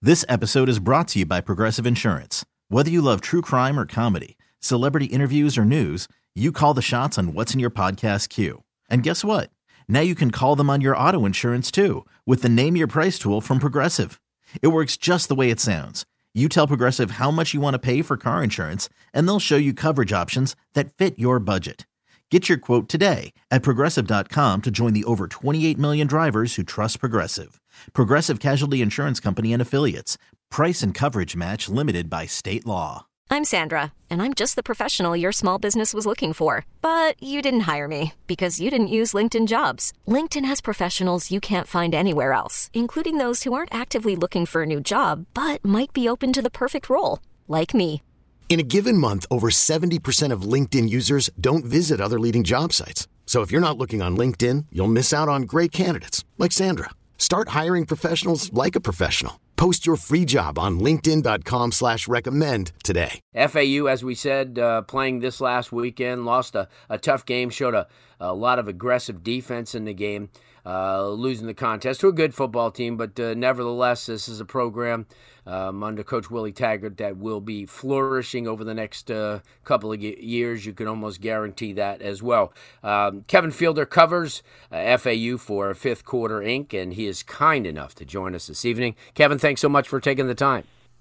This episode is brought to you by Progressive Insurance. Whether you love true crime or comedy, celebrity interviews or news, you call the shots on what's in your podcast queue. And guess what? Now you can call them on your auto insurance too with the Name Your Price tool from Progressive. It works just the way it sounds. You tell Progressive how much you want to pay for car insurance, and they'll show you coverage options that fit your budget. Get your quote today at Progressive.com to join the over 28 million drivers who trust Progressive. Progressive Casualty Insurance Company and Affiliates. Price and coverage match limited by state law. I'm Sandra, and I'm just the professional your small business was looking for. But you didn't hire me because you didn't use LinkedIn Jobs. LinkedIn has professionals you can't find anywhere else, including those who aren't actively looking for a new job, but might be open to the perfect role, like me. In a given month, over 70% of LinkedIn users don't visit other leading job sites. So if you're not looking on LinkedIn, you'll miss out on great candidates like Sandra. Start hiring professionals like a professional. Post your free job on linkedin.com/recommend today. FAU, as we said, playing this last weekend, lost a tough game, showed a lot of aggressive defense in the game, losing the contest to a good football team. But nevertheless, this is a program under Coach Willie Taggart that will be flourishing over the next couple of years. You can almost guarantee that as well. Kevin Fielder covers FAU for Fifth Quarter Inc., and he is kind enough to join us this evening. Kevin, thanks so much for taking the time.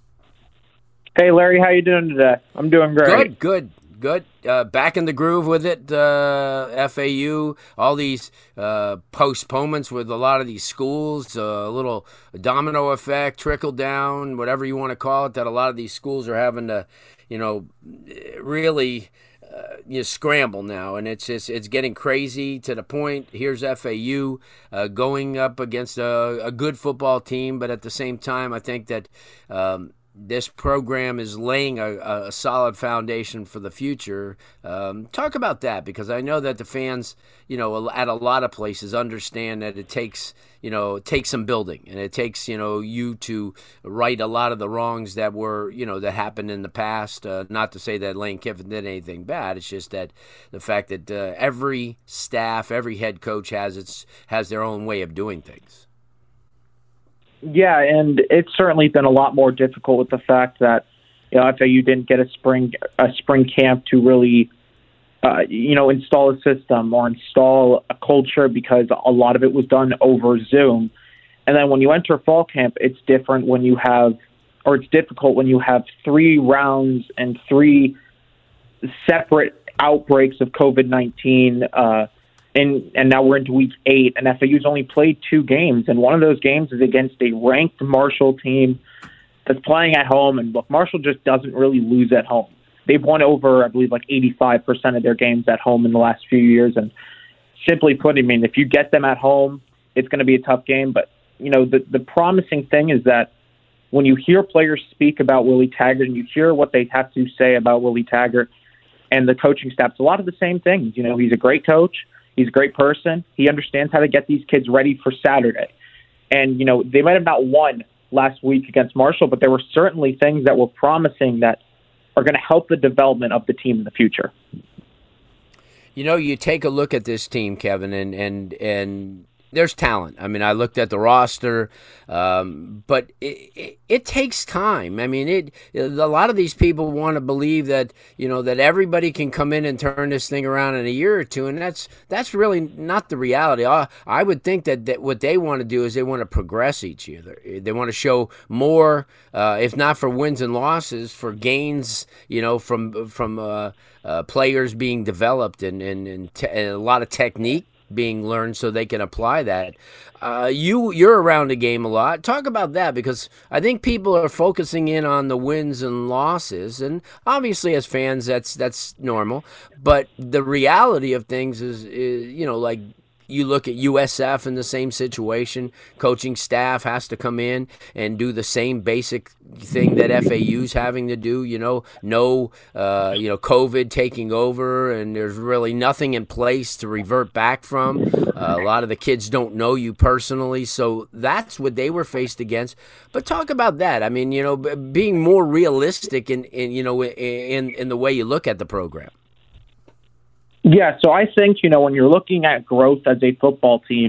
Hey, Larry, how you doing today? I'm doing great. Good. Back in the groove with it, FAU, all these postponements with a lot of these schools, a little domino effect, trickle down, whatever you want to call it, that a lot of these schools are having to, really scramble now. And it's getting crazy to the point, here's FAU going up against a good football team, but at the same time, I think that this program is laying a solid foundation for the future. Talk about that, because I know that the fans, at a lot of places understand that it takes some building, and it takes, you to right a lot of the wrongs that were, that happened in the past. Not to say that Lane Kiffin did anything bad. It's just that the fact that every staff, every head coach has their own way of doing things. Yeah, and it's certainly been a lot more difficult with the fact that FAU didn't get a spring camp to really install a system or install a culture, because a lot of it was done over Zoom. And then when you enter fall camp, it's difficult when you have 3 rounds and 3 separate outbreaks of COVID-19. And now we're into week 8, and FAU's only played 2 games, and one of those games is against a ranked Marshall team that's playing at home. And look, Marshall just doesn't really lose at home. They've won over, I believe, like 85% of their games at home in the last few years. And simply put, if you get them at home, it's going to be a tough game. But the promising thing is that when you hear players speak about Willie Taggart, and you hear what they have to say about Willie Taggart and the coaching staff, it's a lot of the same things. He's a great coach. He's a great person. He understands how to get these kids ready for Saturday. And, they might have not won last week against Marshall, but there were certainly things that were promising that are going to help the development of the team in the future. You take a look at this team, Kevin, and there's talent. I looked at the roster, but it takes time. A lot of these people want to believe that that everybody can come in and turn this thing around in a year or two, and that's really not the reality. I would think that what they want to do is they want to progress each year. They want to show more, if not for wins and losses, for gains. From players being developed and a lot of technique being learned so they can apply that. You're around the game a lot. Talk about that, because I think people are focusing in on the wins and losses, and obviously as fans that's normal, but the reality of things is like you look at USF in the same situation. Coaching staff has to come in and do the same basic thing that FAU's having to do. COVID taking over, and there's really nothing in place to revert back from. A lot of the kids don't know you personally, so that's what they were faced against. But talk about that. Being more realistic in the way you look at the program. Yeah, so I think, when you're looking at growth as a football team,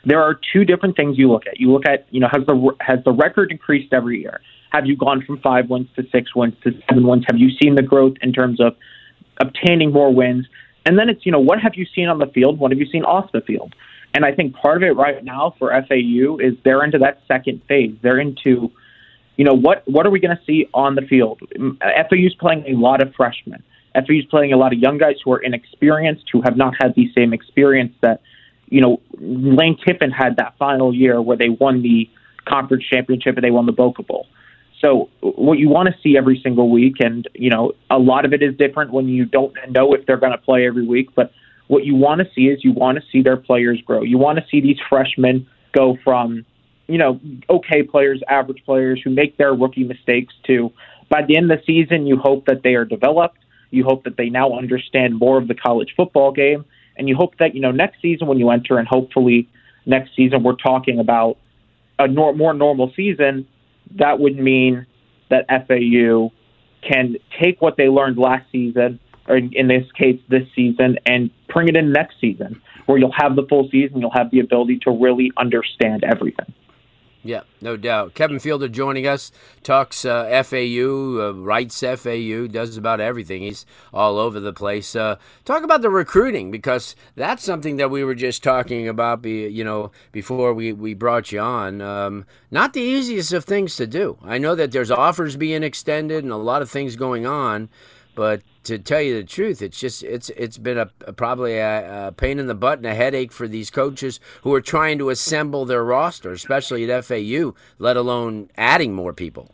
there are two different things you look at. You look at, has the record increased every year? Have you gone from 5 wins to 6 wins to 7 wins? Have you seen the growth in terms of obtaining more wins? And then it's, what have you seen on the field? What have you seen off the field? And I think part of it right now for FAU is they're into that second phase. They're into, what are we going to see on the field? FAU's playing a lot of freshmen. FAU's playing a lot of young guys who are inexperienced, who have not had the same experience that, Lane Kiffin had that final year where they won the conference championship and they won the Boca Bowl. So what you want to see every single week, and, a lot of it is different when you don't know if they're going to play every week, but what you want to see is you want to see their players grow. You want to see these freshmen go from, okay players, average players who make their rookie mistakes to, by the end of the season, you hope that they are developed. You hope that they now understand more of the college football game. And you hope that, next season when you enter, and hopefully next season we're talking about a more normal season, that would mean that FAU can take what they learned last season, or in this case this season, and bring it in next season, where you'll have the full season, you'll have the ability to really understand everything. Yeah, no doubt. Kevin Fielder joining us, talks FAU, writes FAU, does about everything. He's all over the place. Talk about the recruiting, because that's something that we were just talking about, before we brought you on. Not the easiest of things to do. I know that there's offers being extended and a lot of things going on, but to tell you the truth, it's been probably a pain in the butt and a headache for these coaches who are trying to assemble their roster, especially at FAU, let alone adding more people.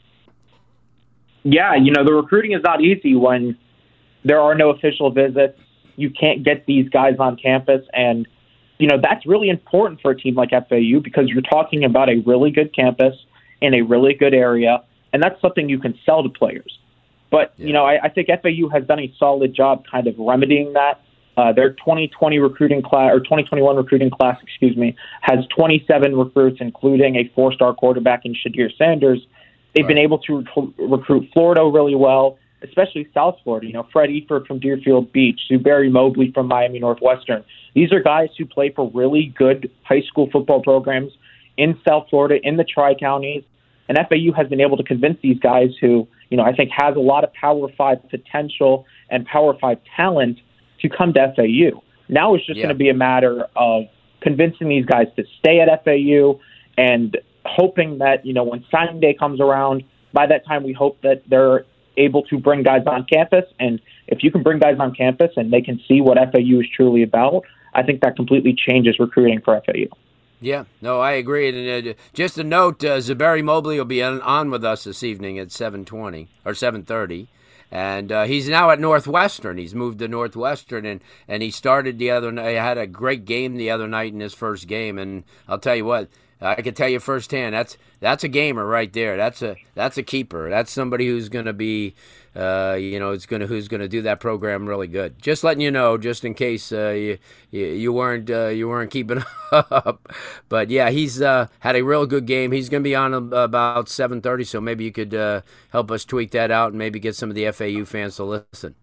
Yeah, the recruiting is not easy when there are no official visits. You can't get these guys on campus, and that's really important for a team like FAU, because you're talking about a really good campus in a really good area, and that's something you can sell to players. But, I think FAU has done a solid job kind of remedying that. Their 2020 recruiting class, or 2021 recruiting class, has 27 recruits, including a 4-star quarterback in Shadir Sanders. They've been able to recruit Florida really well, especially South Florida. Fred Eford from Deerfield Beach, Zuberi Mobley from Miami Northwestern. These are guys who play for really good high school football programs in South Florida, in the Tri-Counties. And FAU has been able to convince these guys who, I think has a lot of Power 5 potential and Power 5 talent to come to FAU. Now it's just going to be a matter of convincing these guys to stay at FAU and hoping that, when signing day comes around, by that time we hope that they're able to bring guys on campus. And if you can bring guys on campus and they can see what FAU is truly about, I think that completely changes recruiting for FAU. Yeah, no, I agree. And just a note, Zuberi Mobley will be on with us this evening at 7:20 or 7:30. And he's now at Northwestern. He's moved to Northwestern, and he started the other night. He had a great game the other night in his first game. And I'll tell you what, I can tell you firsthand, that's a gamer right there. That's a keeper. That's somebody who's going to be, who's going to do that program really good. Just letting you know, just in case you weren't keeping up. But yeah, he's had a real good game. He's going to be on about 7:30, so maybe you could help us tweak that out and maybe get some of the FAU fans to listen.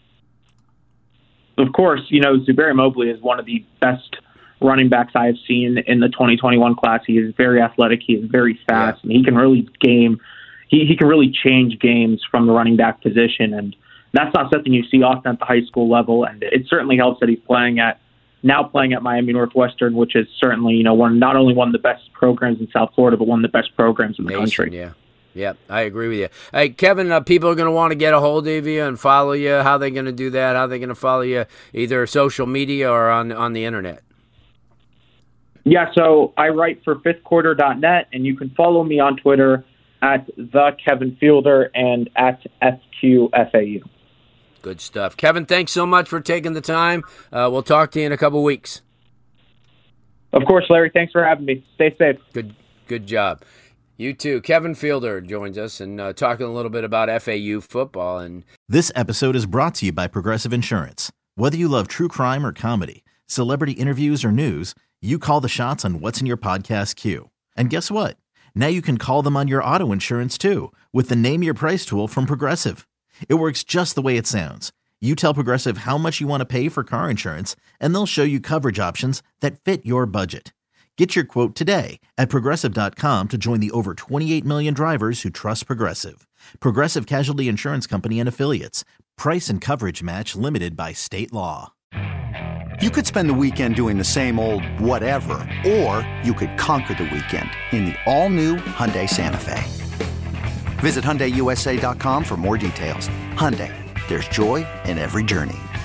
Of course, Zuberi Mobley is one of the best running backs I have seen in the 2021 class. He is very athletic. He is very fast, and he can really he can really change games from the running back position, and that's not something you see often at the high school level. And it certainly helps that he's playing at Miami Northwestern, which is certainly not only one of the best programs in South Florida, but one of the best programs in the country. Yeah, I agree with you. Hey, Kevin, people are going to want to get a hold of you and follow you. How are they going to do that? How are they going to follow you, either social media or on the internet? Yeah, so I write for fifthquarter.net, and you can follow me on Twitter at @KevinFielder and at FQFAU. Good stuff. Kevin, thanks so much for taking the time. We'll talk to you in a couple weeks. Of course, Larry. Thanks for having me. Stay safe. Good job. You too. Kevin Fielder joins us and talking a little bit about FAU football. And this episode is brought to you by Progressive Insurance. Whether you love true crime or comedy, celebrity interviews or news, you call the shots on what's in your podcast queue. And guess what? Now you can call them on your auto insurance too with the Name Your Price tool from Progressive. It works just the way it sounds. You tell Progressive how much you want to pay for car insurance, and they'll show you coverage options that fit your budget. Get your quote today at Progressive.com to join the over 28 million drivers who trust Progressive. Progressive Casualty Insurance Company and Affiliates. Price and coverage match limited by state law. You could spend the weekend doing the same old whatever, or you could conquer the weekend in the all-new Hyundai Santa Fe. Visit HyundaiUSA.com for more details. Hyundai, there's joy in every journey.